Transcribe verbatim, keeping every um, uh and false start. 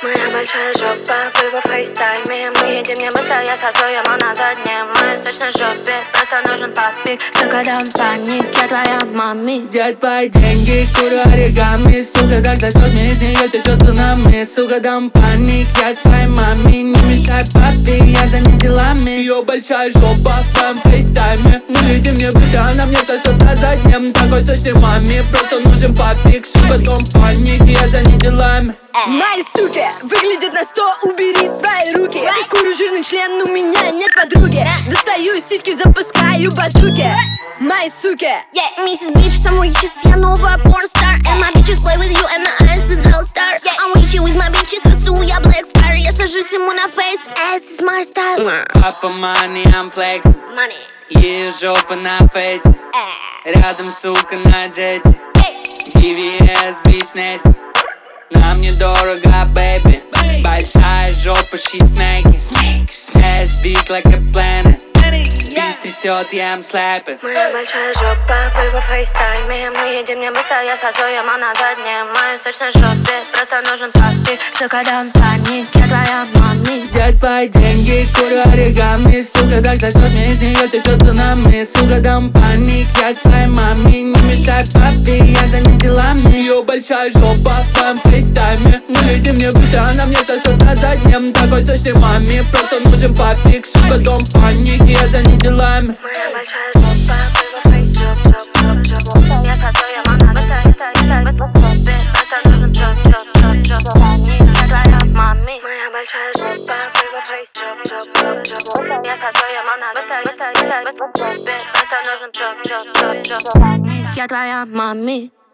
Моя большая жопа, вы во фейстайме. Мы едем не быстро, я сосу ему на заднем. Мы сочно жопе, просто нужен папик. Сука, дам паник, я твоя мами. Где твои деньги, курю оригами. Сука, когда сотни из нее течет цунами. Сука, дам паник, я с твоей мами. Не мешай папе, я занят делами. Ее большая жопа в твоем фейстайме. Мы летим не быстро, она мне сосет на заднем. Такой сочный маме, просто нужен папик. Сука, дом паник, я занят делами. Мои суки выглядят на сто, убери свои руки. Курю жирный член, у меня нет подруги. Достаю из сиськи, запускаю базуки. Мои суки. Yeah, миссис Бич, some riches, я новая порнстар. And my bitches play with you, and my eyes is all stars. Yeah. I'm with you, with my bitches, сосу я black star. Я сажусь ему на face, ass is my style. Папа money, I'm flexing. Money. Ее жопа на фейсе. Рядом, сука, на джете. ди ви эс, бич, Нести. Нам недорого, baby. Большая жопа, she snaky. Ass big like a planet. Бич трясет, я им слэпит. Моя большая жопа, вы во фейстайме. Мы едем не быстро, я сосу ему на заднем. Мы сочно жопе, просто нужен папик. Сука, дам паник, я твоя мами. Где твои деньги, курю оригами. Сука, когда сотни из нее течет цунами. Сука, дам паник, я с твоей мами. Не мешай папе, я занят делами. Ее большая жопа в твоем фейстайме. Мы летим не быстро, она мне сосет на заднем. Такой сочный маме, просто нужен папик. Сука, дом паник, я занят делами. Моя большая жопа, вы во фейс, жоп, жоп, жоп, жоп. Я сосу ему на быстро, быстро, быстро, быстро. Просто нужен жоп, жоп, жоп, жоп. Я твоя мами. Моя большая жопа, вы во фейс, жоп, жоп, жоп, жоп. Я сосу ему на быстро, быстро, быстро, быстро. Просто нужен жоп, жоп, жоп, жоп. Я твоя мами.